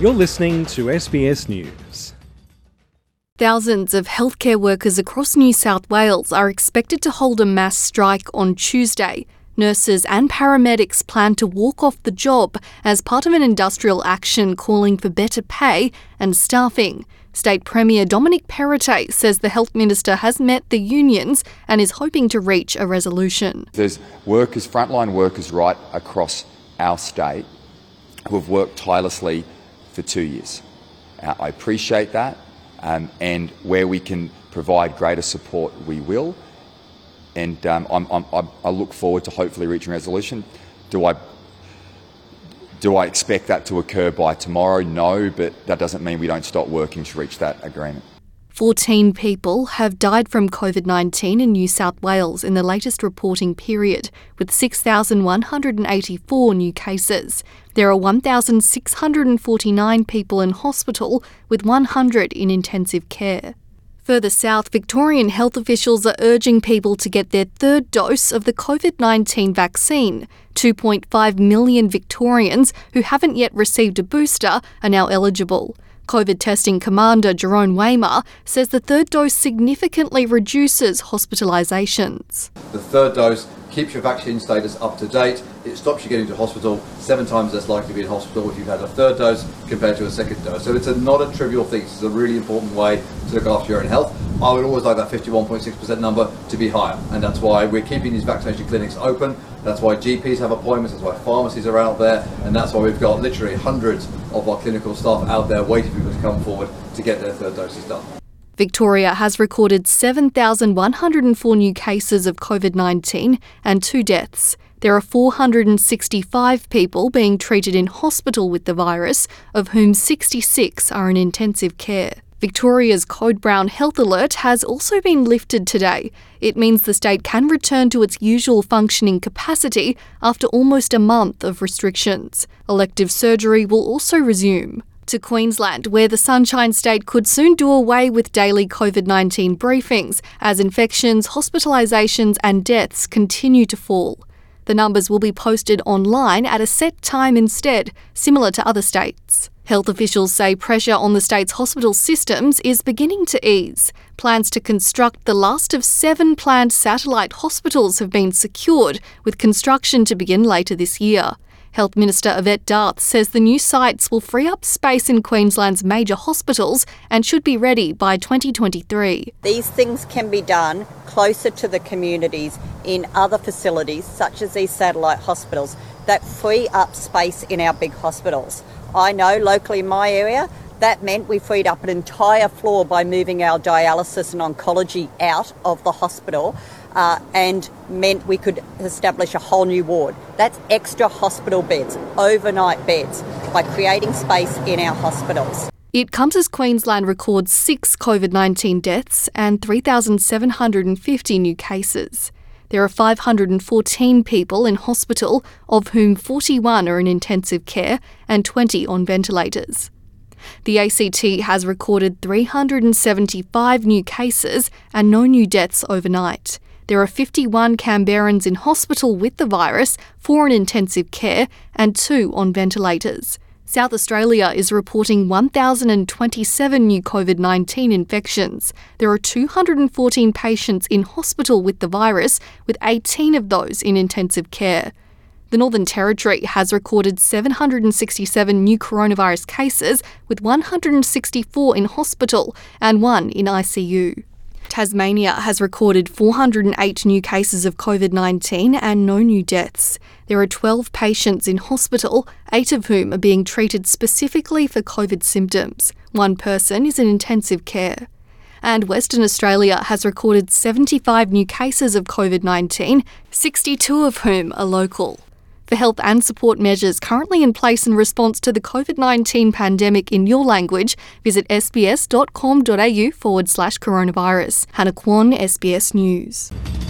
You're listening to SBS News. Thousands of healthcare workers across New South Wales are expected to hold a mass strike on Tuesday. Nurses and paramedics plan to walk off the job as part of an industrial action calling for better pay and staffing. State Premier Dominic Perrottet says the Health Minister has met the unions and is hoping to reach a resolution. There's workers, frontline workers right across our state who have worked tirelessly for 2 years. I appreciate that, and where we can provide greater support, we will. And I look forward to hopefully reaching a resolution. Do I expect that to occur by tomorrow? No, but that doesn't mean we don't stop working to reach that agreement. 14 people have died from COVID-19 in New South Wales in the latest reporting period, with 6,184 new cases. There are 1,649 people in hospital, with 100 in intensive care. Further south, Victorian health officials are urging people to get their third dose of the COVID-19 vaccine. 2.5 million Victorians who haven't yet received a booster are now eligible. COVID testing commander Jerome Weymar says the third dose significantly reduces hospitalisations. The third dose keeps your vaccine status up to date. It stops you getting to hospital 7 times less likely to be in hospital if you've had a third dose compared to a second dose. So it's not a trivial thing. It's a really important way to look after your own health. I would always like that 51.6% number to be higher, and that's why we're keeping these vaccination clinics open. That's why GPs have appointments, that's why pharmacies are out there, and that's why we've got literally hundreds of our clinical staff out there waiting for people to come forward to get their third doses done. Victoria has recorded 7,104 new cases of COVID-19 and 2 deaths. There are 465 people being treated in hospital with the virus, of whom 66 are in intensive care. Victoria's Code Brown Health Alert has also been lifted today. It means the state can return to its usual functioning capacity after almost a month of restrictions. Elective surgery will also resume. To Queensland, where the Sunshine State could soon do away with daily COVID-19 briefings as infections, hospitalisations and deaths continue to fall. The numbers will be posted online at a set time instead, similar to other states. Health officials say pressure on the state's hospital systems is beginning to ease. Plans to construct the last of 7 planned satellite hospitals have been secured, with construction to begin later this year. Health Minister Yvette D'Arth says the new sites will free up space in Queensland's major hospitals and should be ready by 2023. These things can be done closer to the communities in other facilities, such as these satellite hospitals, that free up space in our big hospitals. I know locally in my area, that meant we freed up an entire floor by moving our dialysis and oncology out of the hospital. And meant we could establish a whole new ward. That's extra hospital beds, overnight beds, by creating space in our hospitals. It comes as Queensland records 6 COVID-19 deaths and 3,750 new cases. There are 514 people in hospital, of whom 41 are in intensive care and 20 on ventilators. The ACT has recorded 375 new cases and no new deaths overnight. There are 51 Canberrans in hospital with the virus, 4 in intensive care and 2 on ventilators. South Australia is reporting 1,027 new COVID-19 infections. There are 214 patients in hospital with the virus, with 18 of those in intensive care. The Northern Territory has recorded 767 new coronavirus cases, with 164 in hospital and 1 in ICU. Tasmania has recorded 408 new cases of COVID-19 and no new deaths. There are 12 patients in hospital, 8 of whom are being treated specifically for COVID symptoms. 1 person is in intensive care. And Western Australia has recorded 75 new cases of COVID-19, 62 of whom are local. For health and support measures currently in place in response to the COVID-19 pandemic in your language, visit sbs.com.au/coronavirus. Hannah Kwon, SBS News.